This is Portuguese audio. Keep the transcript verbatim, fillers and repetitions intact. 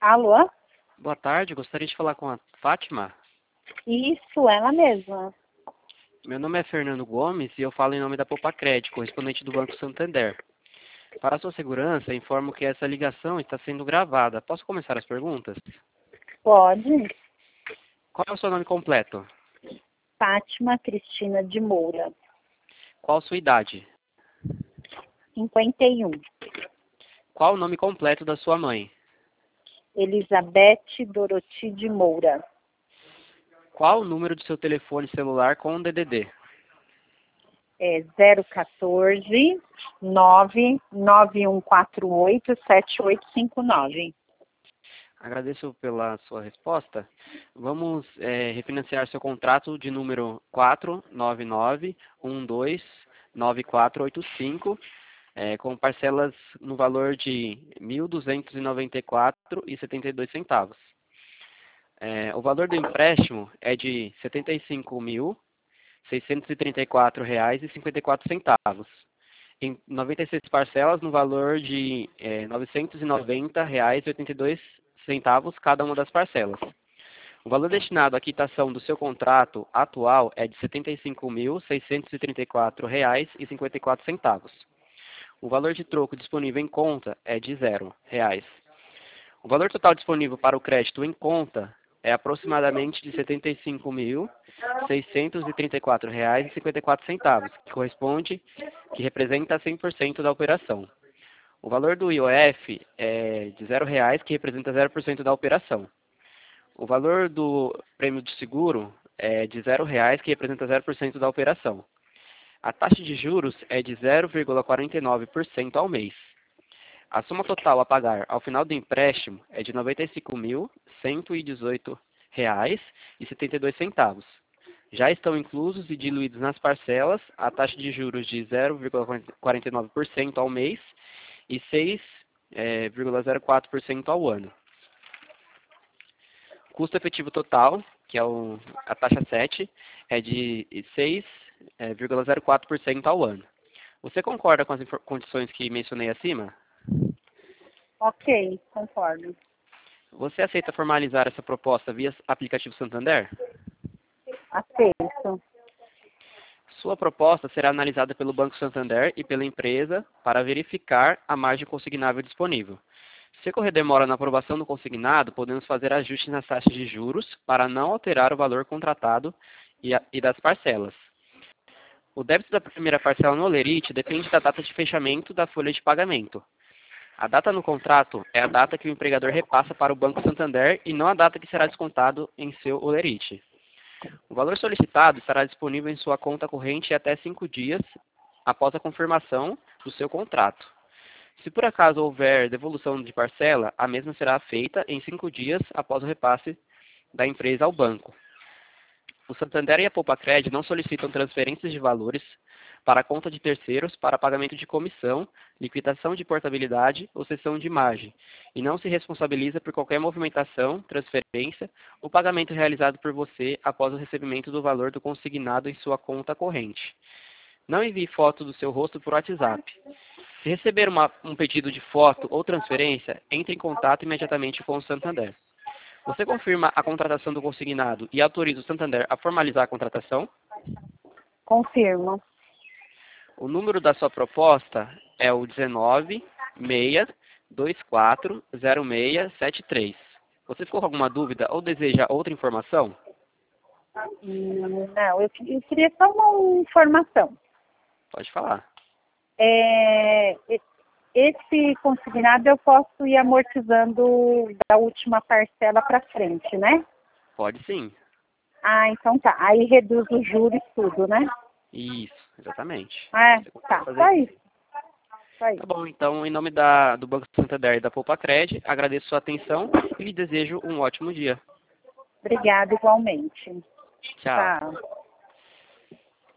Alô? Boa tarde, gostaria de falar com a Fátima. Isso, ela mesma. Meu nome é Fernando Gomes e eu falo em nome da Popacred, correspondente do Banco Santander. Para a sua segurança, informo que essa ligação está sendo gravada. Posso começar as perguntas? Pode. Qual é o seu nome completo? Fátima Cristina de Moura, Qual a sua idade? cinquenta e um. Qual o nome completo da sua mãe? Elizabeth Doroti de Moura. Qual o número do seu telefone celular com o D D D? É zero um quatro, nove nove um quatro oito, sete oito cinco nove. Agradeço pela sua resposta. Vamos é, refinanciar seu contrato de número quatro nove nove um dois nove quatro oito cinco, é, com parcelas no valor de mil duzentos e noventa e quatro reais e setenta e dois centavos. É, o valor do empréstimo é de setenta e cinco mil seiscentos e trinta e quatro reais e cinquenta e quatro centavos, em noventa e seis parcelas no valor de é, novecentos e noventa reais e oitenta e dois centavos cada uma das parcelas. O valor destinado à quitação do seu contrato atual é de setenta e cinco mil seiscentos e trinta e quatro reais e cinquenta e quatro centavos. O valor de troco disponível em conta é de zero reais. O valor total disponível para o crédito em conta é aproximadamente de setenta e cinco mil seiscentos e trinta e quatro reais e cinquenta e quatro centavos, que corresponde, que representa cem por cento da operação. O valor do I O F é de zero reais, que representa zero por cento da operação. O valor do prêmio de seguro é de zero reais, que representa zero por cento da operação. A taxa de juros é de zero vírgula quarenta e nove por cento ao mês. A soma total a pagar ao final do empréstimo é de noventa e cinco mil cento e dezoito reais e setenta e dois centavos. Já estão inclusos e diluídos nas parcelas a taxa de juros de zero vírgula quarenta e nove por cento ao mês e seis vírgula zero quatro por cento ao ano. Custo efetivo total, que é o, a taxa sete, é de seis vírgula zero quatro por cento ao ano. Você concorda com as condições que mencionei acima? Ok, concordo. Você aceita formalizar essa proposta via aplicativo Santander? Aceito. Sua proposta será analisada pelo Banco Santander e pela empresa para verificar a margem consignável disponível. Se ocorrer demora na aprovação do consignado, podemos fazer ajustes nas taxas de juros para não alterar o valor contratado e, a, e das parcelas. O débito da primeira parcela no Olerite depende da data de fechamento da folha de pagamento. A data no contrato é a data que o empregador repassa para o Banco Santander e não a data que será descontado em seu Olerite. O valor solicitado estará disponível em sua conta corrente até cinco dias após a confirmação do seu contrato. Se por acaso houver devolução de parcela, a mesma será feita em cinco dias após o repasse da empresa ao banco. O Santander e a Popacred não solicitam transferências de valores para a conta de terceiros para pagamento de comissão, liquidação de portabilidade ou cessão de margem, e não se responsabiliza por qualquer movimentação, transferência ou pagamento realizado por você após o recebimento do valor do consignado em sua conta corrente. Não envie foto do seu rosto por WhatsApp. Se receber uma, um pedido de foto ou transferência, entre em contato imediatamente com o Santander. Você confirma a contratação do consignado e autoriza o Santander a formalizar a contratação? Confirmo. O número da sua proposta é o dezenove, seis, vinte e quatro, zero seis sete três. Você ficou com alguma dúvida ou deseja outra informação? Hum, Não, eu, eu queria só uma informação. Pode falar. É, e- esse consignado eu posso ir amortizando da última parcela para frente, né? Pode sim. Ah, então tá. Aí reduz os juros tudo, né? Isso, exatamente. É, Você consegue tá. fazer Só isso. isso. Só Tá isso. bom, então, em nome da, do Banco Santander e da Popacred, agradeço sua atenção e lhe desejo um ótimo dia. Obrigada igualmente. Tchau. Tá.